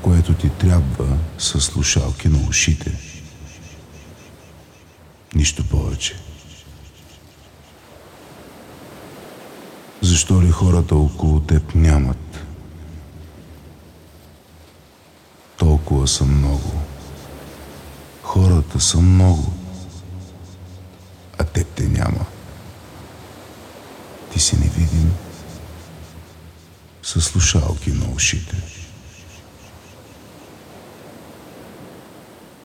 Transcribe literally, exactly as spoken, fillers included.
което ти трябва, са слушалки на ушите. Нищо повече. Защо ли хората около теб нямат? Толкова са много. Хората са много, а теб те няма. Ти си невидим, със слушалки на ушите.